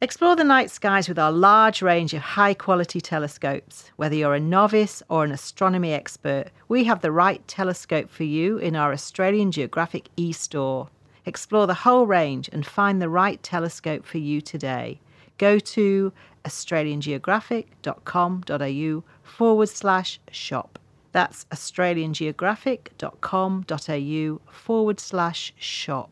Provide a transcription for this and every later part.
Explore the night skies with our large range of high-quality telescopes. Whether you're a novice or an astronomy expert, we have the right telescope for you in our Australian Geographic e-store. Explore the whole range and find the right telescope for you today. Go to australiangeographic.com.au/shop. That's australiangeographic.com.au/shop.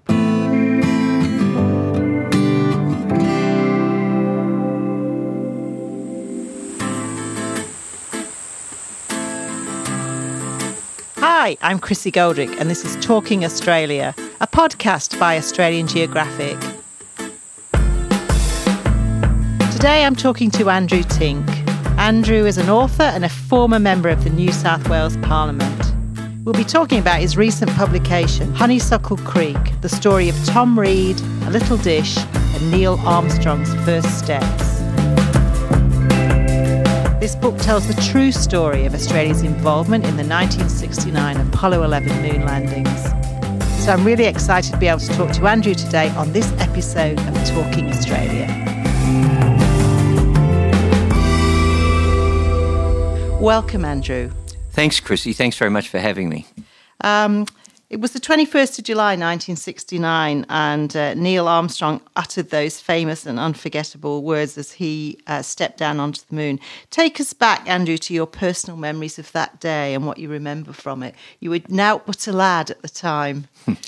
Hi, I'm Chrissy Goldrick, and this is Talking Australia, a podcast by Australian Geographic. Today I'm talking to Andrew Tink. Andrew is an author and a former member of the New South Wales Parliament. We'll be talking about his recent publication, Honeysuckle Creek, the story of Tom Reed, A Little Dish, and Neil Armstrong's first steps. This book tells the true story of Australia's involvement in the 1969 Apollo 11 moon landings. So I'm really excited to be able to talk to Andrew today on this episode of Talking Australia. Welcome, Andrew. Thanks, Chrissy. Thanks very much for having me. It was the 21st of July 1969, and Neil Armstrong uttered those famous and unforgettable words as he stepped down onto the moon. Take us back, Andrew, to your personal memories of that day and what you remember from it. You were now but a lad at the time.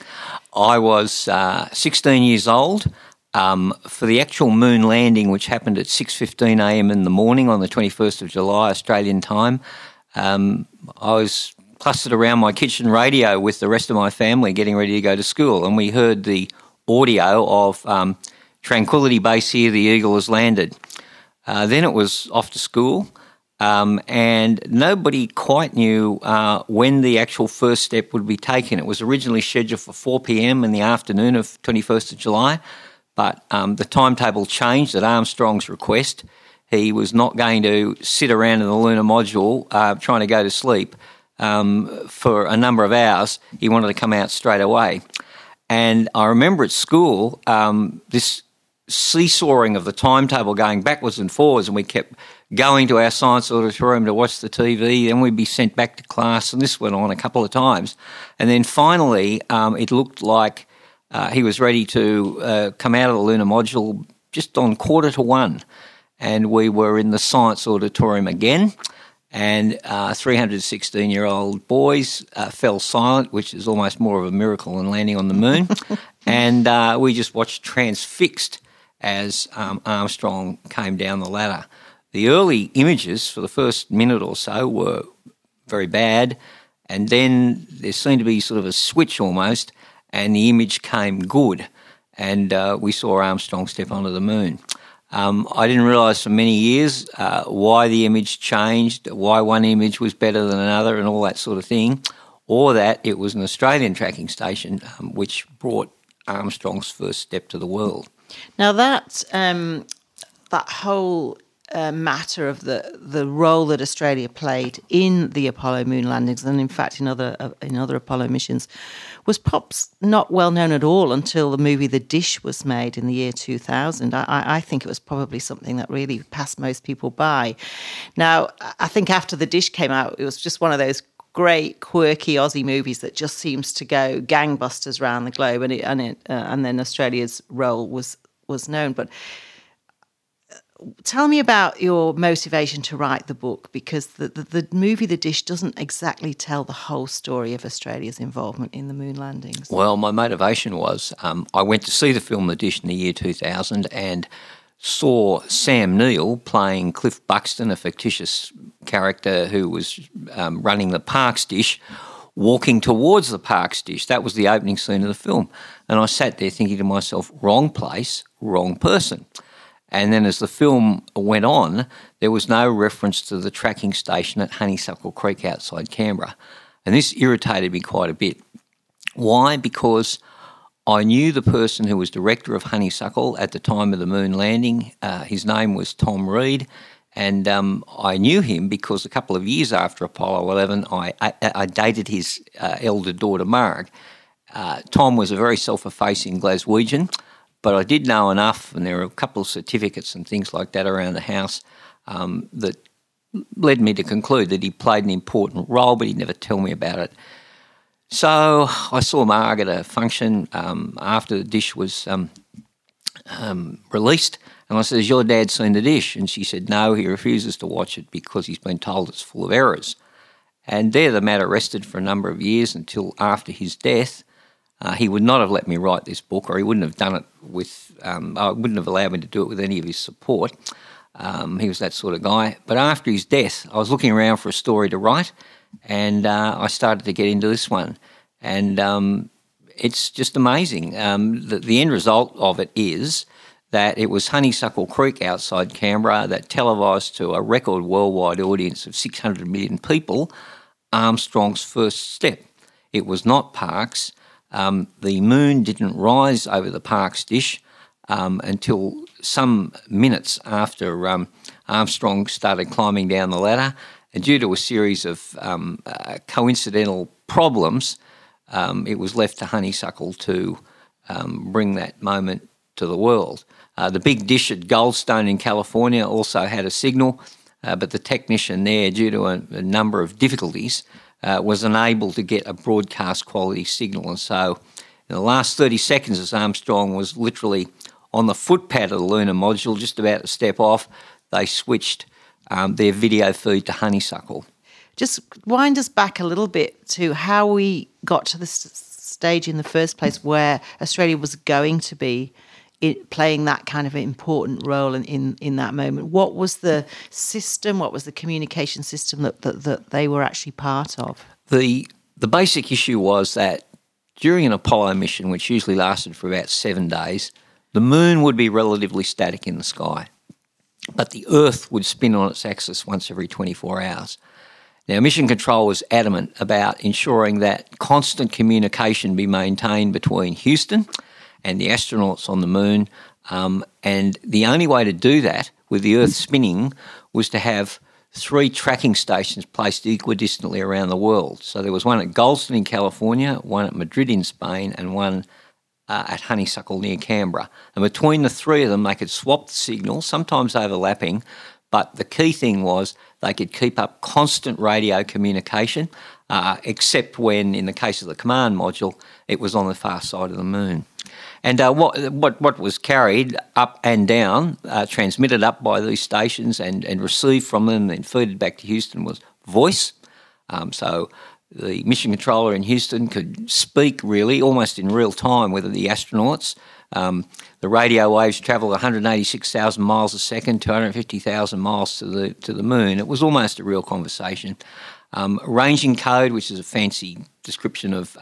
I was 16 years old. For the actual moon landing, which happened at 6:15 a.m. in the morning on the 21st of July, Australian time, I was clustered around my kitchen radio with the rest of my family getting ready to go to school, and we heard the audio of Tranquility Base here, the Eagle has landed. Then it was off to school, and nobody quite knew when the actual first step would be taken. It was originally scheduled for 4 p.m. in the afternoon of 21st of July, but the timetable changed at Armstrong's request. He was not going to sit around in the lunar module trying to go to sleep for a number of hours. He wanted to come out straight away. And I remember at school this seesawing of the timetable going backwards and forwards, and we kept going to our science auditorium to watch the TV, then we'd be sent back to class, and this went on a couple of times. And then finally it looked like he was ready to come out of the lunar module just on 1:45, and we were in the science auditorium again. And 316-year-old boys fell silent, which is almost more of a miracle than landing on the moon. And we just watched transfixed as Armstrong came down the ladder. The early images for the first minute or so were very bad, and then there seemed to be sort of a switch almost, and the image came good, and we saw Armstrong step onto the moon. I didn't realise for many years why the image changed, why one image was better than another and all that sort of thing, or that it was an Australian tracking station which brought Armstrong's first step to the world. Now that whole matter of the role that Australia played in the Apollo moon landings, and in fact in other Apollo missions, was perhaps not well known at all until the movie The Dish was made in the year 2000. I think it was probably something that really passed most people by. Now, I think after The Dish came out, it was just one of those great, quirky Aussie movies that just seems to go gangbusters around the globe, and then Australia's role was known. But tell me about your motivation to write the book, because the movie The Dish doesn't exactly tell the whole story of Australia's involvement in the moon landings. Well, my motivation was I went to see the film The Dish in the year 2000 and saw Sam Neill playing Cliff Buxton, a fictitious character who was running the Parkes dish, walking towards the Parkes dish. That was the opening scene of the film. And I sat there thinking to myself, wrong place, wrong person. And then as the film went on, there was no reference to the tracking station at Honeysuckle Creek outside Canberra. And this irritated me quite a bit. Why? Because I knew the person who was director of Honeysuckle at the time of the moon landing. His name was Tom Reed, and I knew him because a couple of years after Apollo 11, I dated his elder daughter, Marg. Tom was a very self-effacing Glaswegian, but I did know enough, and there were a couple of certificates and things like that around the house that led me to conclude that he played an important role, but he'd never tell me about it. So I saw Marg at a function after the dish was released, and I said, "Has your dad seen the dish?" And she said, "No, he refuses to watch it because he's been told it's full of errors." And there the matter rested for a number of years until after his death. He would not have let me write this book, or he wouldn't have done it with, I wouldn't have allowed me to do it with any of his support. He was that sort of guy. But after his death, I was looking around for a story to write, and I started to get into this one. And it's just amazing. The end result of it is that it was Honeysuckle Creek outside Canberra that televised to a record worldwide audience of 600 million people Armstrong's first step. It was not Parkes. The moon didn't rise over the Parkes dish until some minutes after Armstrong started climbing down the ladder. And due to a series of coincidental problems, it was left to Honeysuckle to bring that moment to the world. The big dish at Goldstone in California also had a signal, but the technician there, due to a number of difficulties, was unable to get a broadcast quality signal. And so in the last 30 seconds, as Armstrong was literally on the footpad of the lunar module, just about to step off, they switched their video feed to Honeysuckle. Just wind us back a little bit to how we got to this stage in the first place where Australia was going to be playing that kind of important role in that moment. What was the system, what was the communication system that they were actually part of? The basic issue was that during an Apollo mission, which usually lasted for about 7 days, the moon would be relatively static in the sky, but the Earth would spin on its axis once every 24 hours. Now, Mission Control was adamant about ensuring that constant communication be maintained between Houston and the astronauts on the moon, and the only way to do that with the Earth spinning was to have 3 tracking stations placed equidistantly around the world. So there was one at Goldstone in California, one at Madrid in Spain, and one at Honeysuckle near Canberra. And between the 3 of them, they could swap the signals, sometimes overlapping, but the key thing was they could keep up constant radio communication, except when, in the case of the command module, it was on the far side of the moon. And what was carried up and down, transmitted up by these stations and received from them and fed back to Houston was voice. So the mission controller in Houston could speak really almost in real time with the astronauts. The radio waves travelled 186,000 miles a second, 250,000 miles to the moon. It was almost a real conversation. Ranging code, which is a fancy description of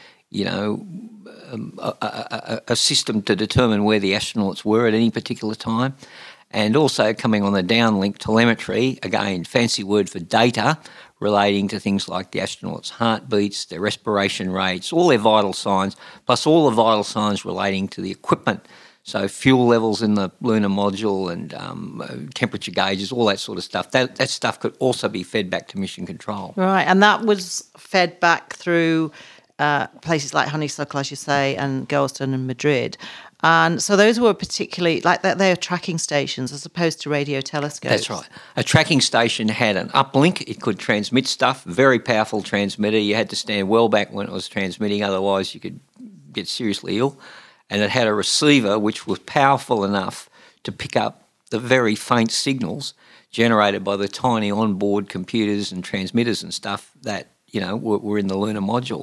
a system to determine where the astronauts were at any particular time, and also coming on the downlink telemetry, again, fancy word for data, relating to things like the astronauts' heartbeats, their respiration rates, all their vital signs, plus all the vital signs relating to the equipment. So fuel levels in the lunar module and temperature gauges, all that sort of stuff. That stuff could also be fed back to Mission Control. Right, and that was fed back through places like Honeysuckle, as you say, and Goldstone and Madrid. And so those were particularly, like they're tracking stations as opposed to radio telescopes. That's right. A tracking station had an uplink. It could transmit stuff, very powerful transmitter. You had to stand well back when it was transmitting, otherwise you could get seriously ill. And it had a receiver which was powerful enough to pick up the very faint signals generated by the tiny onboard computers and transmitters and stuff that, were in the lunar module.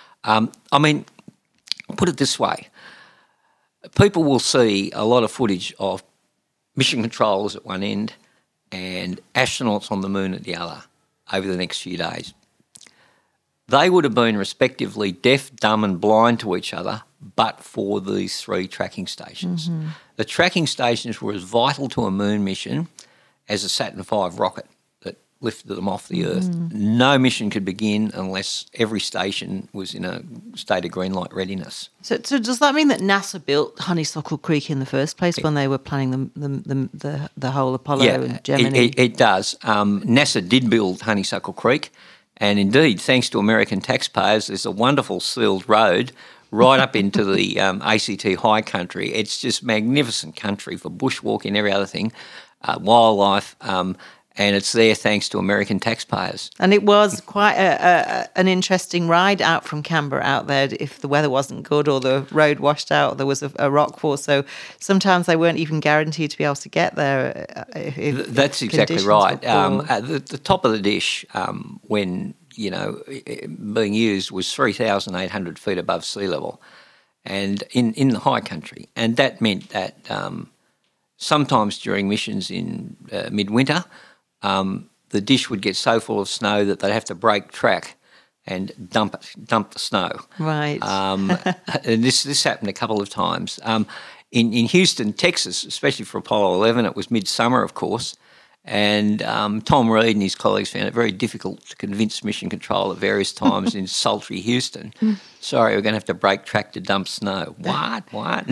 Put it this way. People will see a lot of footage of mission controllers at one end and astronauts on the moon at the other over the next few days. They would have been respectively deaf, dumb and blind to each other but for these 3 tracking stations. Mm-hmm. The tracking stations were as vital to a moon mission as a Saturn V rocket that lifted them off the Earth. No mission could begin unless every station was in a state of green light readiness. So does that mean that NASA built Honeysuckle Creek in the first place when they were planning the whole Apollo and Gemini? It does. NASA did build Honeysuckle Creek, and indeed, thanks to American taxpayers, there's a wonderful sealed road right up into the ACT high country. It's just magnificent country for bushwalking and every other thing, wildlife, and it's there thanks to American taxpayers. And it was quite an interesting ride out from Canberra out there. If the weather wasn't good or the road washed out, there was a rock fall. So sometimes they weren't even guaranteed to be able to get there. That's exactly right. At the top of the dish, when being used, was 3,800 feet above sea level, and in the high country, and that meant that sometimes during missions in midwinter, the dish would get so full of snow that they'd have to break track and dump the snow. Right. And this happened a couple of times. In Houston, Texas, especially for Apollo 11, it was midsummer, of course, and Tom Reed and his colleagues found it very difficult to convince Mission Control at various times in sultry Houston. Sorry, we're going to have to break track to dump snow. What?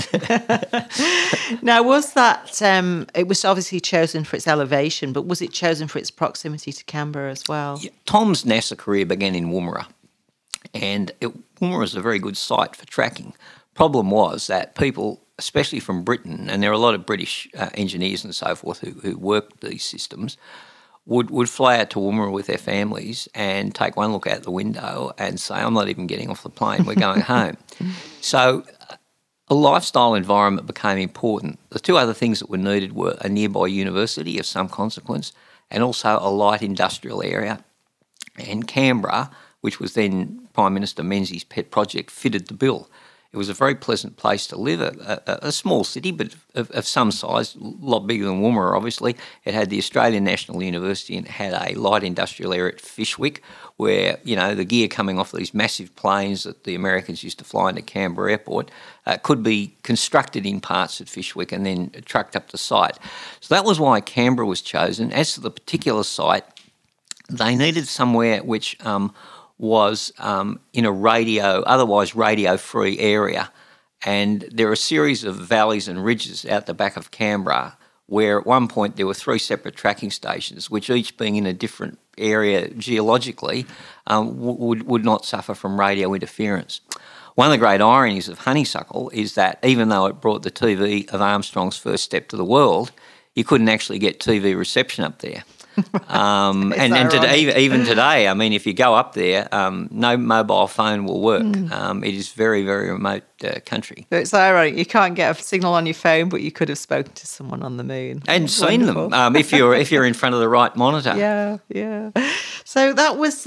Now, was that, it was obviously chosen for its elevation, but was it chosen for its proximity to Canberra as well? Yeah, Tom's NASA career began in Woomera, and Woomera is a very good site for tracking. Problem was that people, especially from Britain, and there are a lot of British engineers and so forth who worked these systems, would fly out to Woomera with their families and take one look out the window and say, I'm not even getting off the plane, we're going home. So a lifestyle environment became important. The two other things that were needed were a nearby university of some consequence and also a light industrial area. And Canberra, which was then Prime Minister Menzies' pet project, fitted the bill. It was a very pleasant place to live, a small city, but of some size, a lot bigger than Woomera, obviously. It had the Australian National University and it had a light industrial area at Fyshwick where, the gear coming off these massive planes that the Americans used to fly into Canberra Airport could be constructed in parts at Fyshwick and then trucked up the site. So that was why Canberra was chosen. As to the particular site, they needed somewhere which was in a otherwise radio-free area. And there are a series of valleys and ridges out the back of Canberra where at one point there were 3 separate tracking stations, which each being in a different area geologically would not suffer from radio interference. One of the great ironies of Honeysuckle is that even though it brought the TV of Armstrong's first step to the world, you couldn't actually get TV reception up there. And even today, I mean, if you go up there, no mobile phone will work. It is very, very remote country. It's ironic. You can't get a signal on your phone, but you could have spoken to someone on the moon. And seen them if you're in front of the right monitor. Yeah. So that was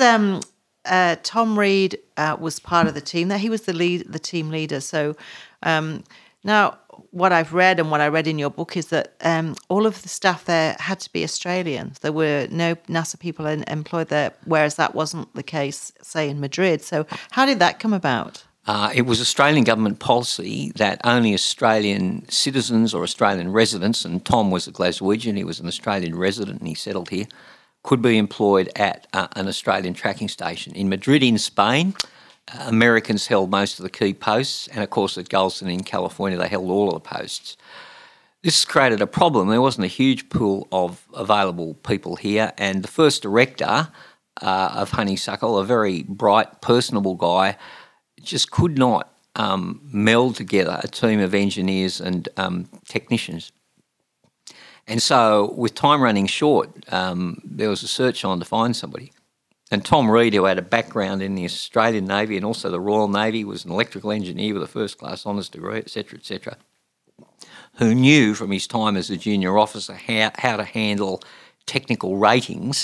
Tom Reed was part of the team there. He was the team leader. So now, what I've read and what I read in your book is that all of the staff there had to be Australian. There were no NASA people employed there, whereas that wasn't the case, say, in Madrid. So how did that come about? It was Australian government policy that only Australian citizens or Australian residents, and Tom was a Glaswegian, he was an Australian resident and he settled here, could be employed at an Australian tracking station. In Madrid in Spain, Americans held most of the key posts, and of course at Gulson in California they held all of the posts. This created a problem. There wasn't a huge pool of available people here, and the first director of Honeysuckle, a very bright, personable guy, just could not meld together a team of engineers and technicians. And so with time running short, there was a search on to find somebody. And Tom Reed, who had a background in the Australian Navy and also the Royal Navy, was an electrical engineer with a first-class honours degree, etc., who knew from his time as a junior officer how to handle technical ratings,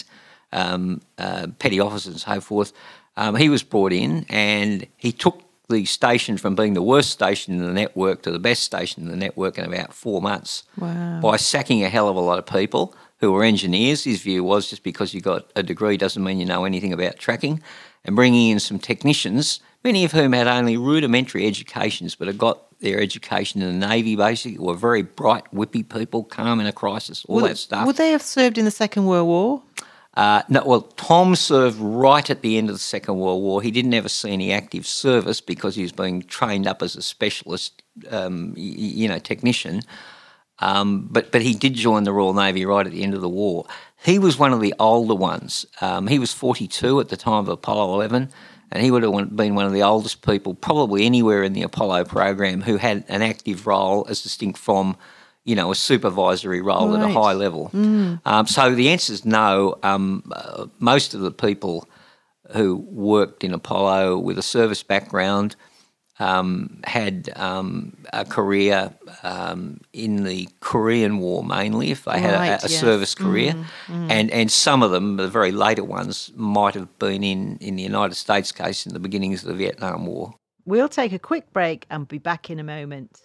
petty officers and so forth. He was brought in and he took the station from being the worst station in the network to the best station in the network in about 4 months. Wow. By sacking a hell of a lot of people who were engineers. His view was just because you got a degree doesn't mean you know anything about tracking, and bringing in some technicians, many of whom had only rudimentary educations but had got their education in the Navy basically, were very bright, whippy people, calm in a crisis, that stuff. Would they have served in the Second World War? No, well, Tom served right at the end of the Second World War. He didn't ever see any active service because he was being trained up as a specialist, technician. But he did join the Royal Navy right at the end of the war. He was one of the older ones. He was 42 at the time of Apollo 11. and he would have been one of the oldest people probably anywhere in the Apollo program who had an active role as distinct from, a supervisory role at a high level. So the answer is no. Most of the people who worked in Apollo with a service background had a career in the Korean War mainly, if they had a service career. And some of them, the very later ones, might have been in the United States case in the beginnings of the Vietnam War. We'll take a quick break and be back in a moment.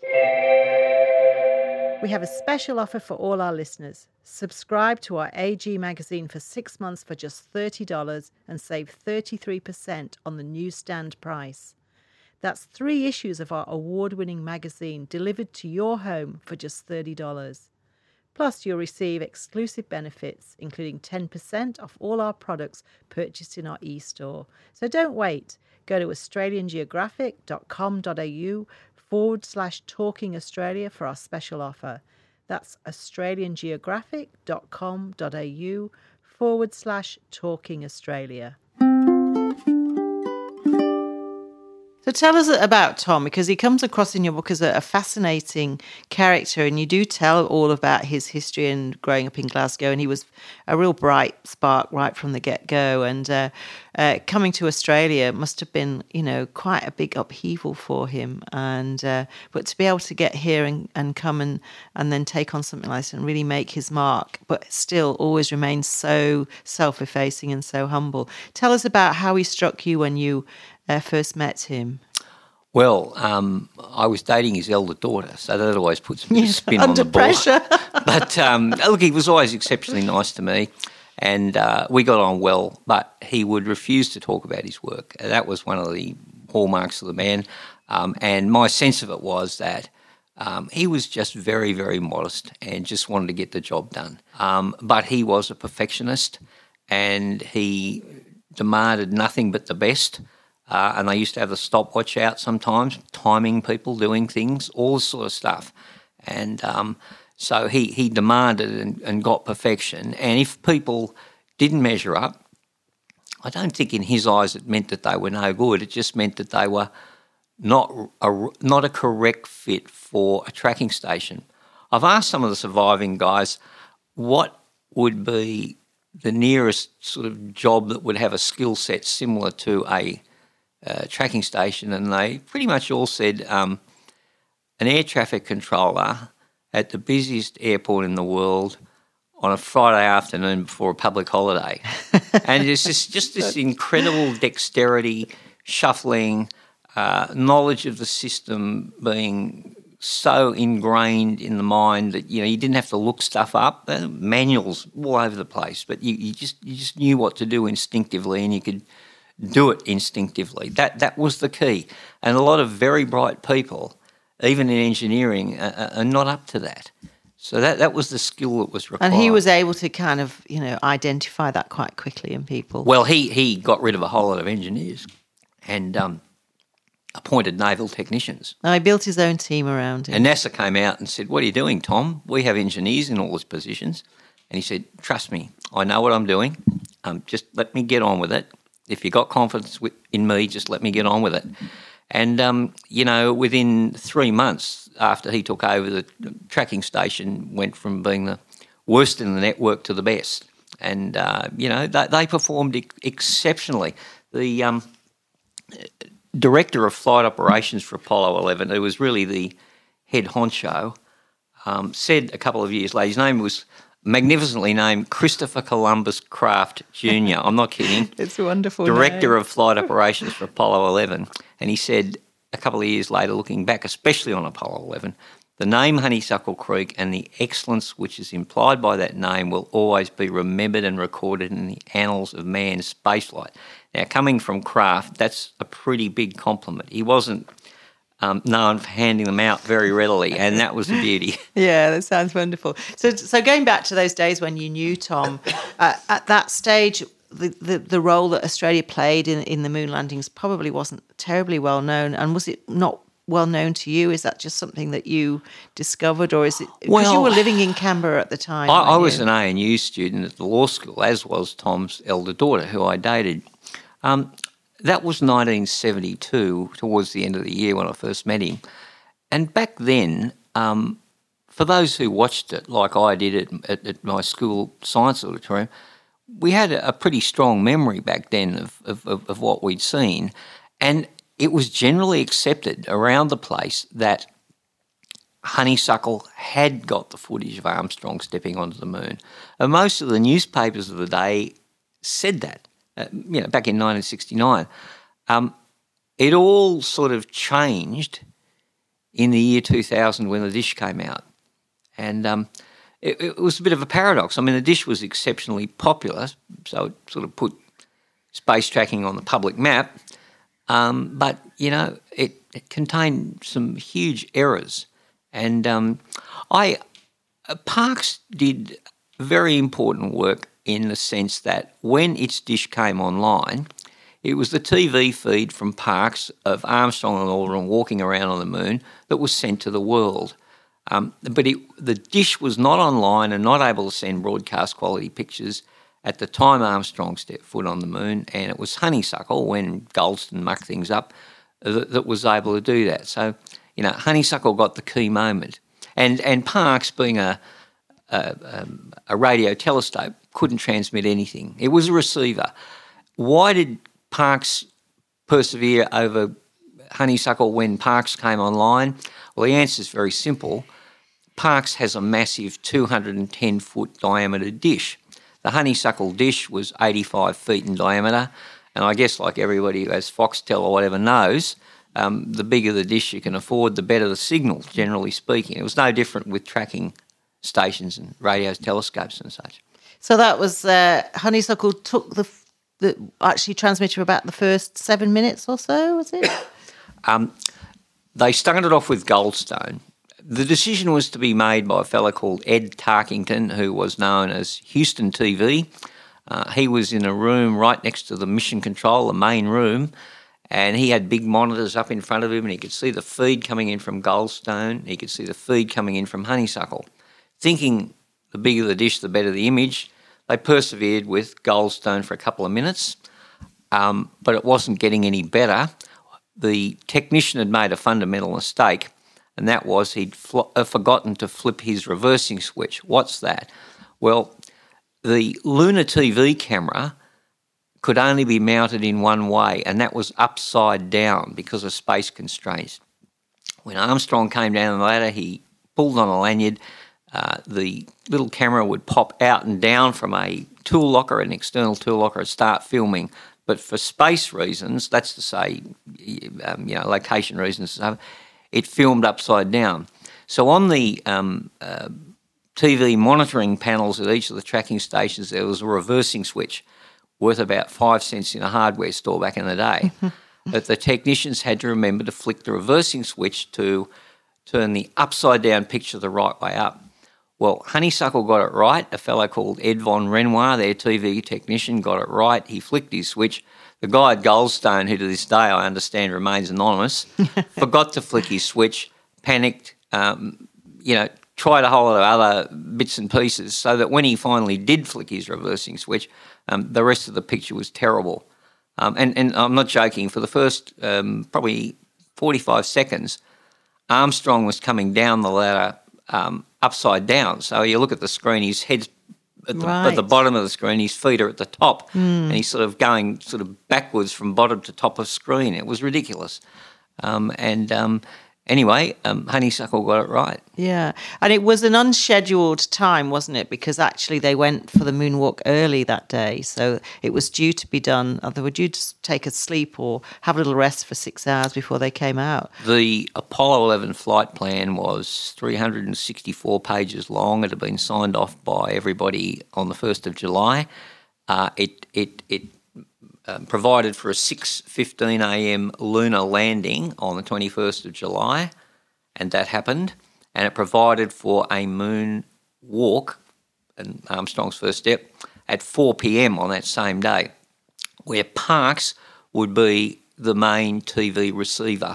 We have a special offer for all our listeners. Subscribe to our AG magazine for 6 months for just $30 and save 33% on the newsstand price. That's 3 issues of our award-winning magazine delivered to your home for just $30. Plus, you'll receive exclusive benefits, including 10% off all our products purchased in our e-store. So don't wait. Go to australiangeographic.com.au/Talking Australia for our special offer. That's australiangeographic.com.au/Talking Australia. So tell us about Tom, because he comes across in your book as a fascinating character, and you do tell all about his history and growing up in Glasgow, and he was a real bright spark right from the get-go, and coming to Australia must have been, quite a big upheaval for him, and but to be able to get here and come and then take on something like this and really make his mark, but still always remain so self-effacing and so humble. Tell us about how he struck you when you first met him. Well, I was dating his elder daughter, so that always puts a bit of spin on the ball. Under pressure. But look, he was always exceptionally nice to me, and we got on well, but he would refuse to talk about his work. That was one of the hallmarks of the man, and my sense of it was that he was just very, very modest and just wanted to get the job done. But he was a perfectionist, and he demanded nothing but the best. And they used to have the stopwatch out sometimes, timing people doing things, all this sort of stuff. And so he demanded and got perfection. And if people didn't measure up, I don't think in his eyes it meant that they were no good. It just meant that they were not a correct fit for a tracking station. I've asked some of the surviving guys what would be the nearest sort of job that would have a skill set similar to a tracking station, and they pretty much all said an air traffic controller at the busiest airport in the world on a Friday afternoon before a public holiday. And it's just this incredible dexterity, shuffling, knowledge of the system being so ingrained in the mind that, you didn't have to look stuff up. Manuals all over the place, but you just knew what to do instinctively, and you could do it instinctively. That was the key. And a lot of very bright people, even in engineering, are not up to that. So that was the skill that was required. And he was able to kind of, identify that quite quickly in people. Well, he got rid of a whole lot of engineers and appointed naval technicians. Now, he built his own team around him. And NASA came out and said, "What are you doing, Tom? We have engineers in all these positions." And he said, "Trust me, I know what I'm doing. Just let me get on with it. If you got confidence in me, just let me get on with it." And, within 3 months after he took over, the tracking station went from being the worst in the network to the best. And, they performed exceptionally. The director of flight operations for Apollo 11, who was really the head honcho, said a couple of years later, his name was magnificently named Christopher Columbus Craft Jr. I'm not kidding. It's a wonderful Director name. of Flight Operations for Apollo 11. And he said a couple of years later, looking back, especially on Apollo 11, the name Honeysuckle Creek and the excellence which is implied by that name will always be remembered and recorded in the annals of man's spaceflight. Now, coming from Kraft, that's a pretty big compliment. He wasn't known for handing them out very readily, and that was the beauty. Yeah, that sounds wonderful. So going back to those days when you knew Tom, at that stage, the role that Australia played in the moon landings probably wasn't terribly well known. And was it not well known to you? Is that just something that you discovered, or is it because you were living in Canberra at the time? I was an ANU student at the law school, as was Tom's elder daughter, who I dated. That was 1972, towards the end of the year when I first met him. And back then, for those who watched it, like I did at my school science auditorium, we had a pretty strong memory back then of what we'd seen. And it was generally accepted around the place that Honeysuckle had got the footage of Armstrong stepping onto the moon. And most of the newspapers of the day said that, back in 1969. It all sort of changed in the year 2000 when the dish came out. And it was a bit of a paradox. I mean, the dish was exceptionally popular, so it sort of put space tracking on the public map. But, it contained some huge errors. And Parkes did very important work in the sense that when its dish came online, it was the TV feed from Parkes of Armstrong and Aldrin walking around on the moon that was sent to the world. But the dish was not online and not able to send broadcast quality pictures at the time Armstrong stepped foot on the moon, and it was Honeysuckle, when Goldston mucked things up, that was able to do that. So, Honeysuckle got the key moment. And Parkes, being a radio telescope, couldn't transmit anything. It was a receiver. Why did Parkes persevere over Honeysuckle when Parkes came online? Well, the answer is very simple. Parkes has a massive 210-foot diameter dish. The Honeysuckle dish was 85 feet in diameter, and I guess like everybody who has Foxtel or whatever knows, the bigger the dish you can afford, the better the signal, generally speaking. It was no different with tracking stations and radio telescopes and such. So that was Honeysuckle took the actually transmitted for about the first 7 minutes or so, was it? They started off with Goldstone. The decision was to be made by a fellow called Ed Tarkington, who was known as Houston TV. He was in a room right next to the mission control, the main room, and he had big monitors up in front of him, and he could see the feed coming in from Goldstone. He could see the feed coming in from Honeysuckle. Thinking the bigger the dish, the better the image, they persevered with Goldstone for a couple of minutes, but it wasn't getting any better. The technician had made a fundamental mistake, and that was he'd forgotten to flip his reversing switch. What's that? Well, the lunar TV camera could only be mounted in one way, and that was upside down because of space constraints. When Armstrong came down the ladder, he pulled on a lanyard. The little camera would pop out and down from a tool locker, an external tool locker, and start filming. But for space reasons, that's to say, location reasons, it filmed upside down. So on the TV monitoring panels at each of the tracking stations, there was a reversing switch worth about 5 cents in a hardware store back in the day. But the technicians had to remember to flick the reversing switch to turn the upside-down picture the right way up. Well, Honeysuckle got it right. A fellow called Ed Von Renoir, their TV technician, got it right. He flicked his switch. The guy at Goldstone, who to this day I understand remains anonymous, forgot to flick his switch, panicked, tried a whole lot of other bits and pieces, so that when he finally did flick his reversing switch, the rest of the picture was terrible. And I'm not joking, for the first probably 45 seconds, Armstrong was coming down the ladder upside down. So you look at the screen, his head's at the bottom of the screen, his feet are at the top, and he's sort of going sort of backwards from bottom to top of screen. It was ridiculous. Anyway, Honeysuckle got it right. Yeah, and it was an unscheduled time, wasn't it? Because actually they went for the moonwalk early that day, so it was due to be done. They were due to take a sleep or have a little rest for 6 hours before they came out. The Apollo 11 flight plan was 364 pages long. It had been signed off by everybody on the 1st of July. It provided for a 6:15 a.m. lunar landing on the 21st of July, and that happened. And it provided for a moon walk, and Armstrong's first step, at 4 p.m. on that same day, where Parkes would be the main TV receiver.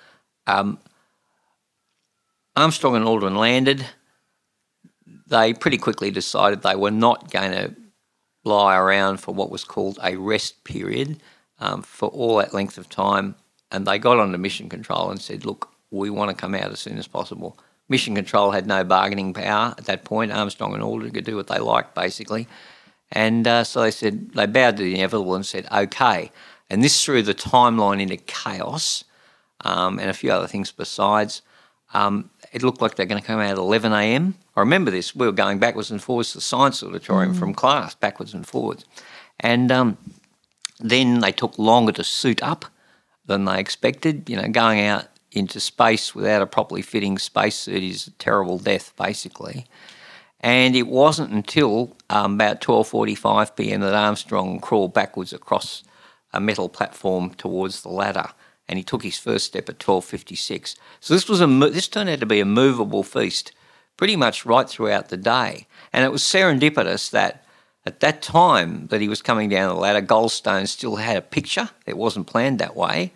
Armstrong and Aldrin landed. They pretty quickly decided they were not going to lie around for what was called a rest period. for all that length of time, and they got onto Mission Control and said, look, we want to come out as soon as possible. Mission Control had no bargaining power at that point. Armstrong and Aldrin could do what they liked, basically. And so they bowed to the inevitable and said, okay. And this threw the timeline into chaos and a few other things besides. It looked like they're going to come out at 11 a.m. I remember this. We were going backwards and forwards to the science auditorium from class, backwards and forwards. And then they took longer to suit up than they expected. Going out into space without a properly fitting spacesuit is a terrible death, basically. And it wasn't until about 12:45 p.m. that Armstrong crawled backwards across a metal platform towards the ladder, and he took his first step at 12:56. So this turned out to be a movable feast pretty much right throughout the day. And it was serendipitous that at that time that he was coming down the ladder, Goldstone still had a picture. It wasn't planned that way.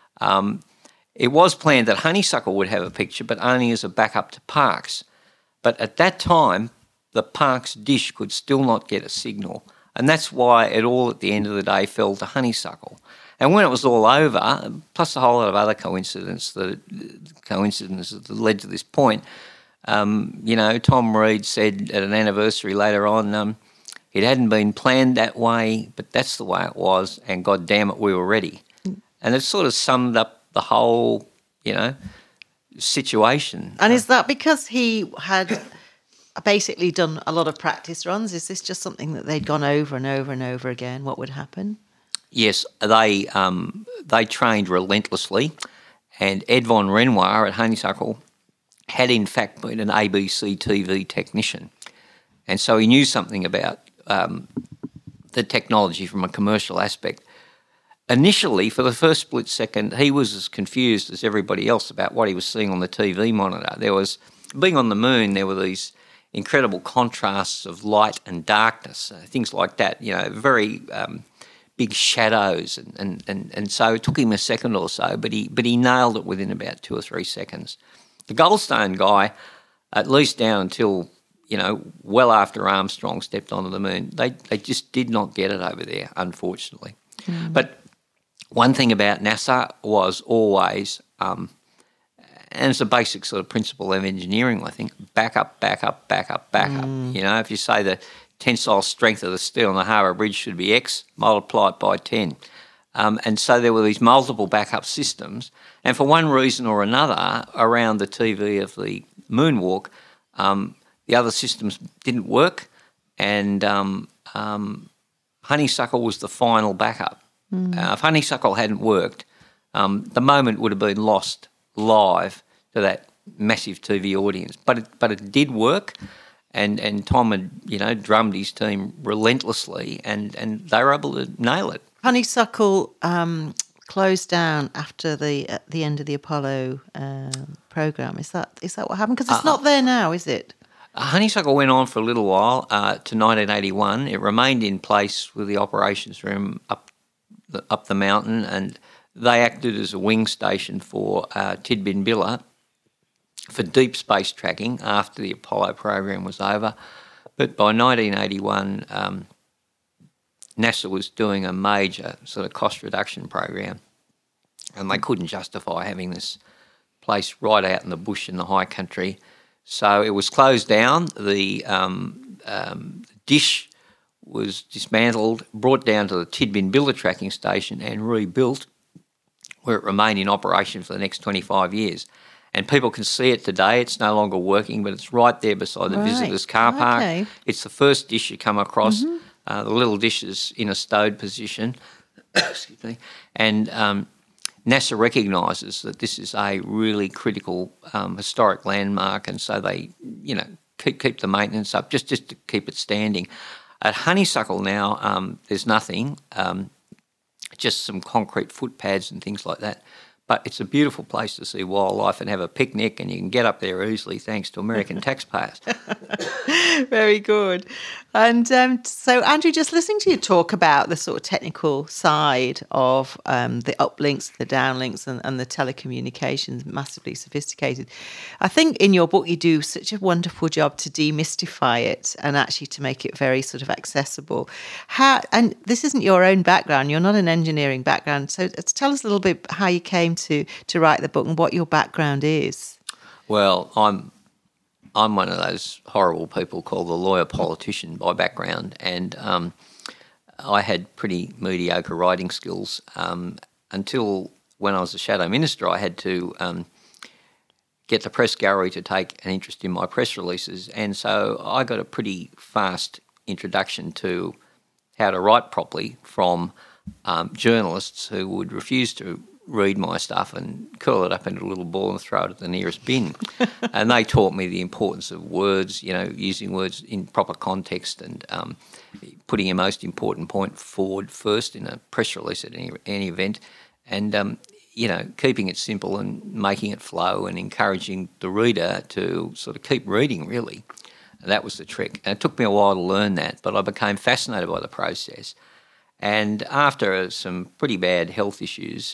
It was planned that Honeysuckle would have a picture, but only as a backup to Parkes. But at that time, the Parkes dish could still not get a signal. And that's why it all at the end of the day fell to Honeysuckle. And when it was all over, plus a whole lot of other coincidences that led to this point, Tom Reed said at an anniversary later on, it hadn't been planned that way, but that's the way it was, and God damn it, we were ready. And it sort of summed up the whole, situation. And is that because he had basically done a lot of practice runs? Is this just something that they'd gone over and over and over again, what would happen? Yes, they trained relentlessly, and Ed von Renoir at Honeysuckle had in fact been an ABC TV technician, and so he knew something about the technology from a commercial aspect. Initially, for the first split second, he was as confused as everybody else about what he was seeing on the TV monitor. Being on the moon, there were these incredible contrasts of light and darkness, things like that, very big shadows. And so it took him a second or so, but he nailed it within about 2 or 3 seconds. The Goldstone guy, at least down until, well after Armstrong stepped onto the moon, they just did not get it over there, unfortunately. But one thing about NASA was always, and it's a basic sort of principle of engineering, I think, back up. If you say the tensile strength of the steel on the Harbour Bridge should be X, multiply it by 10. And so there were these multiple backup systems. And for one reason or another, around the TV of the moonwalk, the other systems didn't work, and Honeysuckle was the final backup. If Honeysuckle hadn't worked, the moment would have been lost live to that massive TV audience. But it did work, and Tom had drummed his team relentlessly, and they were able to nail it. Honeysuckle closed down after the end of the Apollo program. Is that what happened? Because it's not there now, is it? Honeysuckle went on for a little while to 1981. It remained in place with the operations room up the mountain, and they acted as a wing station for Tidbinbilla for deep space tracking after the Apollo program was over. But by 1981, NASA was doing a major sort of cost reduction program, and they couldn't justify having this place right out in the bush in the high country. So it was closed down. The dish was dismantled, brought down to the Tidbinbilla tracking station and rebuilt, where it remained in operation for the next 25 years. And people can see it today. It's no longer working, but it's right there beside the visitors' car park. Okay. It's the first dish you come across. The little dish is in a stowed position. Excuse me. And NASA recognises that this is a really critical historic landmark, and so they, keep the maintenance up just to keep it standing. At Honeysuckle now, there's nothing, just some concrete footpads and things like that. but it's a beautiful place to see wildlife and have a picnic, and you can get up there easily thanks to American taxpayers. Very good. And so, Andrew, just listening to you talk about the sort of technical side of the uplinks, the downlinks, and the telecommunications, massively sophisticated. I think in your book you do such a wonderful job to demystify it and actually to make it very sort of accessible. And this isn't your own background, you're not an engineering background, so tell us a little bit how you came to write the book and what your background is. Well, I'm one of those horrible people called the lawyer politician by background, and I had pretty mediocre writing skills until when I was a shadow minister. I had to get the press gallery to take an interest in my press releases, and so I got a pretty fast introduction to how to write properly from journalists who would refuse to read my stuff and curl it up into a little ball and throw it at the nearest bin. And they taught me the importance of words, using words in proper context and putting your most important point forward first in a press release at any event, and keeping it simple and making it flow and encouraging the reader to sort of keep reading, really. And that was the trick. And it took me a while to learn that, but I became fascinated by the process. And after some pretty bad health issues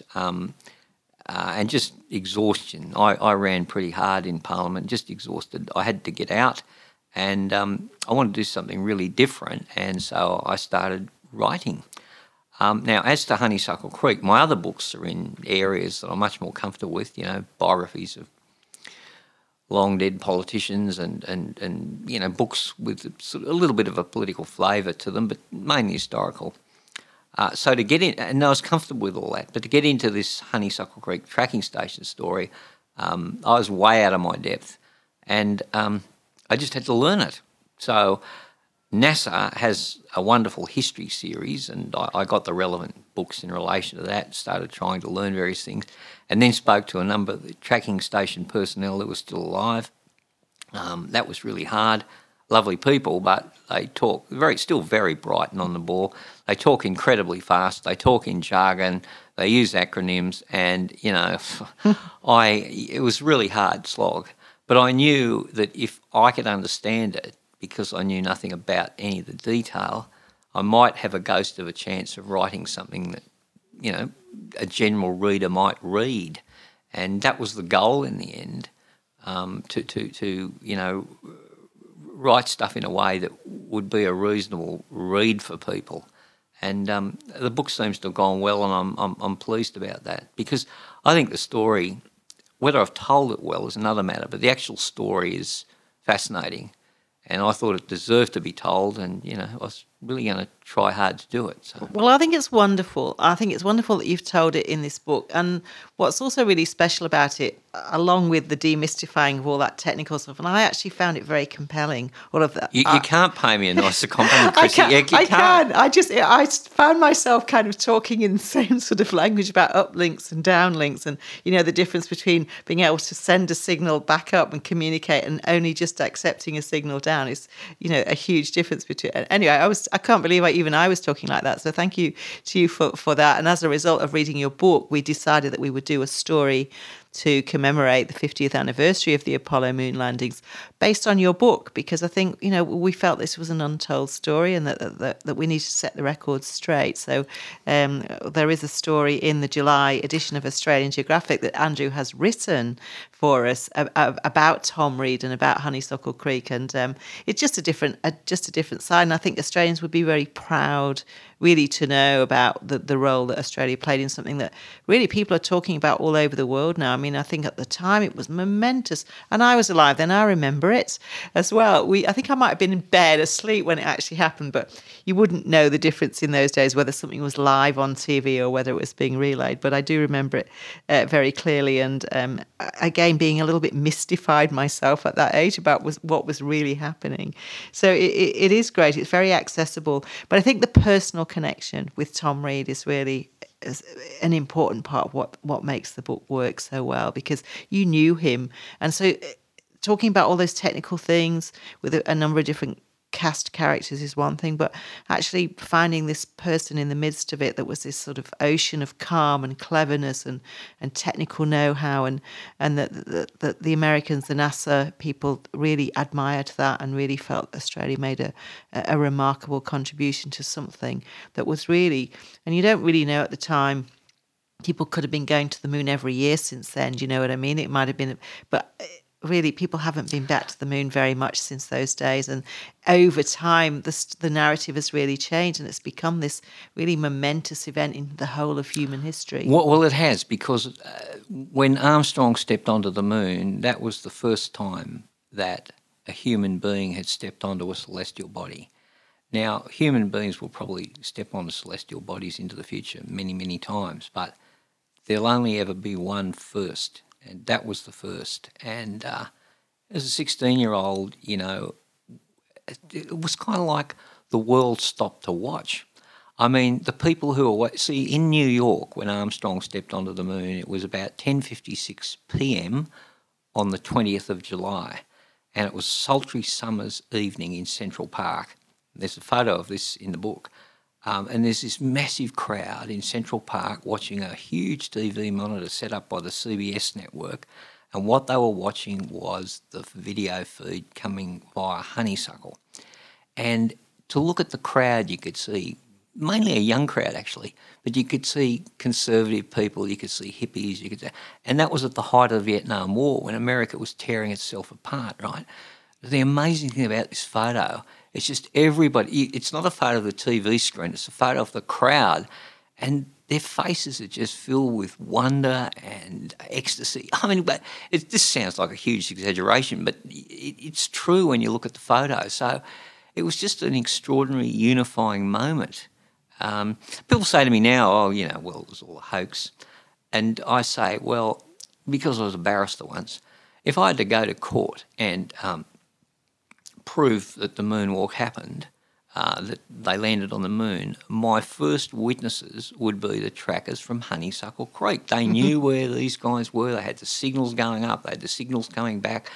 and just exhaustion, I ran pretty hard in Parliament, just exhausted. I had to get out, and I wanted to do something really different, and so I started writing. Now, as to Honeysuckle Creek, my other books are in areas that I'm much more comfortable with, biographies of long dead politicians and books with sort of a little bit of a political flavour to them, but mainly historical. So to get in, and I was comfortable with all that, but to get into this Honeysuckle Creek tracking station story, I was way out of my depth, and I just had to learn it. So NASA has a wonderful history series, and I got the relevant books in relation to that, started trying to learn various things, and then spoke to a number of the tracking station personnel that were still alive. That was really hard. Lovely people, but they talk still very bright and on the ball. They talk incredibly fast. They talk in jargon. They use acronyms, and it was really hard slog. But I knew that if I could understand it, because I knew nothing about any of the detail, I might have a ghost of a chance of writing something that a general reader might read, and that was the goal in the end. To write stuff in a way that would be a reasonable read for people. And the book seems to have gone well, and I'm pleased about that, because I think the story, whether I've told it well is another matter, but the actual story is fascinating, and I thought it deserved to be told, and I was really going to try hard to do it. So. Well, I think it's wonderful. I think it's wonderful that you've told it in this book, and what's also really special about it, along with the demystifying of all that technical stuff, and I actually found it very compelling, all of that. You can't pay me a nicer compliment, Chrissy. I can. I found myself kind of talking in the same sort of language about uplinks and downlinks, and the difference between being able to send a signal back up and communicate and only just accepting a signal down is a huge difference between. Anyway, I can't believe I was talking like that, so thank you to you for that. And as a result of reading your book, we decided that we would do a story to commemorate the 50th anniversary of the Apollo moon landings based on your book, because I think, we felt this was an untold story and that we need to set the records straight. So there is a story in the July edition of Australian Geographic that Andrew has written for us about Tom Reed and about Honeysuckle Creek, and it's just a different side. And I think Australians would be very proud, really, to know about the role that Australia played in something that really people are talking about all over the world now. I mean, I think at the time it was momentous, and I was alive then. I remember it as well. I think I might have been in bed asleep when it actually happened, but you wouldn't know the difference in those days whether something was live on TV or whether it was being relayed. But I do remember it very clearly, and again, being a little bit mystified myself at that age about what was really happening. So it is great. It's very accessible, but I think the personal connection with Tom Reed is really an important part of what makes the book work so well, because you knew him. And so talking about all those technical things with a number of different cast characters is one thing, but actually finding this person in the midst of it that was this sort of ocean of calm and cleverness and technical know-how, and that the Americans, the NASA people, really admired that and really felt Australia made a remarkable contribution to something that was really, and you don't really know at the time. People could have been going to the moon every year since then. Do you know what I mean? It might have been, but really, people haven't been back to the moon very much since those days. And over time, the narrative has really changed, and it's become this really momentous event in the whole of human history. Well, it has, because when Armstrong stepped onto the moon, that was the first time that a human being had stepped onto a celestial body. Now, human beings will probably step onto celestial bodies into the future many, many times, but there'll only ever be one first, and that was the first. And as a 16-year-old, you know, it was kind of like the world stopped to watch. I mean, the people who were... See, in New York, when Armstrong stepped onto the moon, it was about 10:56 p.m. on the 20th of July, and it was sultry summer's evening in Central Park. There's a photo of this in the book. And there's this massive crowd in Central Park watching a huge TV monitor set up by the CBS network, and what they were watching was the video feed coming via Honeysuckle. And to look at the crowd, you could see, mainly a young crowd actually, but you could see conservative people, you could see hippies, and that was at the height of the Vietnam War, when America was tearing itself apart, right? The amazing thing about this photo, it's just everybody. It's not a photo of the TV screen, it's a photo of the crowd, and their faces are just filled with wonder and ecstasy. I mean, but this sounds like a huge exaggeration, but it's true when you look at the photo. So it was just an extraordinary unifying moment. People say to me now, oh, you know, well, it was all a hoax. And I say, well, because I was a barrister once, if I had to go to court and prove that the moonwalk happened, that they landed on the moon, my first witnesses would be the trackers from Honeysuckle Creek. They knew where these guys were. They had the signals going up. They had the signals coming back.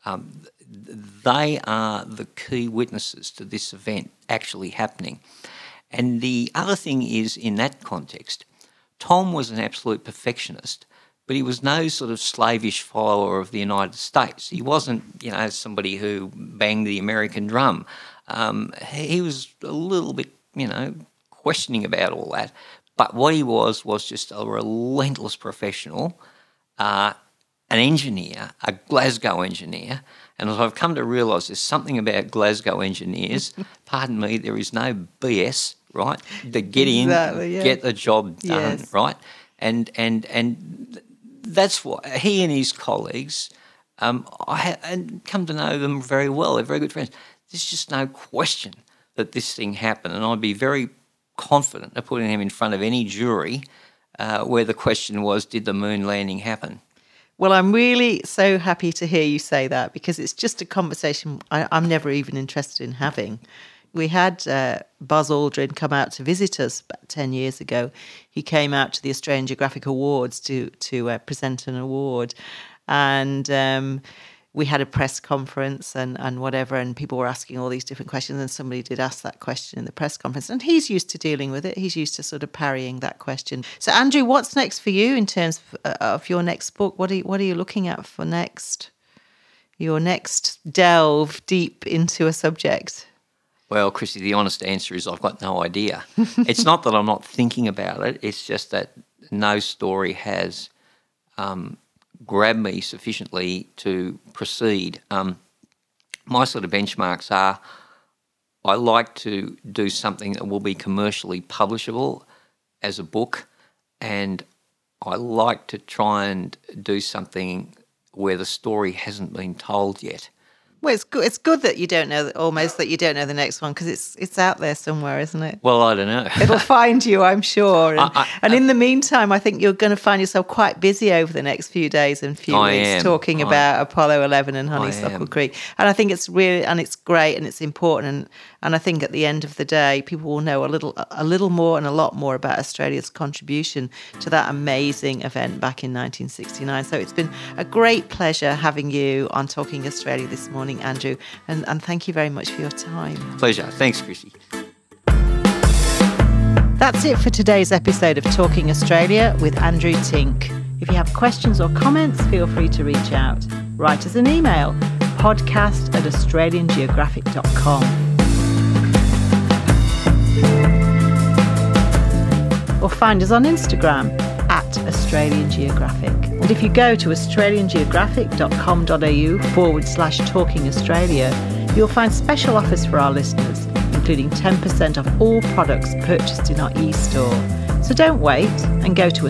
They are the key witnesses to this event actually happening. And the other thing is, in that context, Tom was an absolute perfectionist, but he was no sort of slavish follower of the United States. He wasn't, you know, somebody who banged the American drum. He was a little bit, you know, questioning about all that. But what he was just a relentless professional, an engineer, a Glasgow engineer. And as I've come to realise, there's something about Glasgow engineers, pardon me, there is no BS, right? They get in, get the job done, right? And that's what he and his colleagues, and come to know them very well. They're very good friends. There's just no question that this thing happened, and I'd be very confident of putting him in front of any jury where the question was, did the moon landing happen? Well, I'm really so happy to hear you say that, because it's just a conversation I'm never even interested in having. We had Buzz Aldrin come out to visit us about 10 years ago. He came out to the Australian Geographic Awards to present an award, and we had a press conference and whatever, and people were asking all these different questions, and somebody did ask that question in the press conference, and he's used to dealing with it. He's used to sort of parrying that question. So, Andrew, what's next for you in terms of your next book? What are you looking at for next? Your next delve deep into a subject? Well, Chrissy, the honest answer is I've got no idea. It's not that I'm not thinking about it. It's just that no story has grabbed me sufficiently to proceed. My sort of benchmarks are, I like to do something that will be commercially publishable as a book, and I like to try and do something where the story hasn't been told yet. Well, it's good that you don't know, almost that you don't know the next one, because it's out there somewhere, isn't it? Well, I don't know. It'll find you, I'm sure. And in the meantime, I think you're going to find yourself quite busy over the next few days and few weeks talking about Apollo 11 and Honeysuckle Creek. And I think it's really, and it's great, and it's important, And I think at the end of the day, people will know a little more and a lot more about Australia's contribution to that amazing event back in 1969. So it's been a great pleasure having you on Talking Australia this morning, Andrew, and thank you very much for your time. Pleasure. Thanks, Chrissy. That's it for today's episode of Talking Australia with Andrew Tink. If you have questions or comments, feel free to reach out. Write us an email, podcast@australiangeographic.com. Or find us on Instagram @Australian Geographic. And if you go to australiangeographic.com.au/Talking Australia, you'll find special offers for our listeners, including 10% off all products purchased in our e-store. So don't wait and go to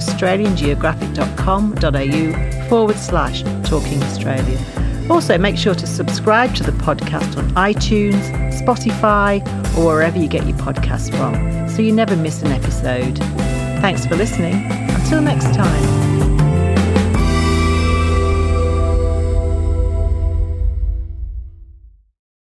australiangeographic.com.au/Talking Australia. Also, make sure to subscribe to the podcast on iTunes, Spotify, or wherever you get your podcasts from, so you never miss an episode. Thanks for listening. Until next time.